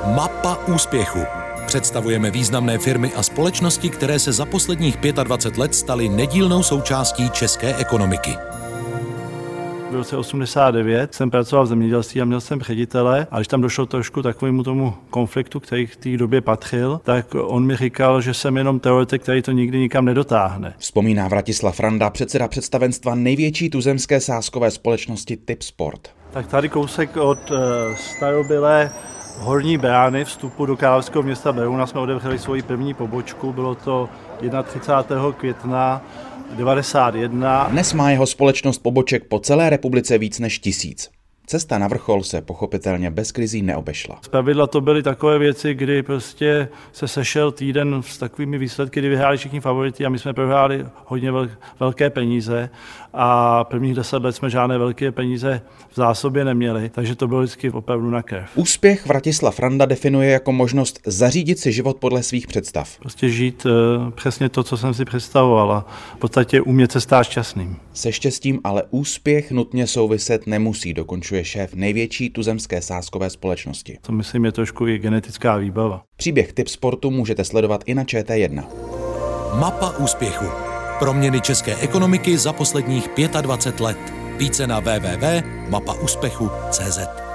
Mapa úspěchu. Představujeme významné firmy a společnosti, které se za posledních 25 let staly nedílnou součástí české ekonomiky. V roce 89 jsem pracoval v zemědělství a měl jsem ředitele, a když tam došlo trošku takovému tomu konfliktu, který v té době patřil, tak on mi říkal, že jsem jenom teoretik, který to nikdy nikam nedotáhne. Vzpomíná Vratislav Randa, předseda představenstva největší tuzemské sázkové společnosti Tipsport. Tak tady kousek od starobylé Horní brány vstupu do královského města Berouna jsme otevřeli svoji první pobočku, bylo to 31. května 1991. Dnes má jeho společnost poboček po celé republice víc než 1000. Cesta na vrchol se pochopitelně bez krizí neobešla. Zpravidla to byly takové věci, kdy prostě se sešel týden s takovými výsledky, kdy vyhráli všichni favoriti a my jsme prohráli hodně velké peníze a prvních 10 let jsme žádné velké peníze v zásobě neměli, takže to bylo vždycky opravdu na krev. Úspěch Vratislav Randa definuje jako možnost zařídit si život podle svých představ. Prostě žít přesně to, co jsem si představoval a v podstatě umět se stát šťastným. Se štěstím ale úspěch nutně souviset nemusí, dokončuje šéf největší tuzemské sázkové společnosti. To myslím je trošku i genetická výbava. Příběh Tipsportu můžete sledovat i na ČT1. Mapa úspěchu. Proměny české ekonomiky za posledních 25 let. Více na www.mapaúspechu.cz.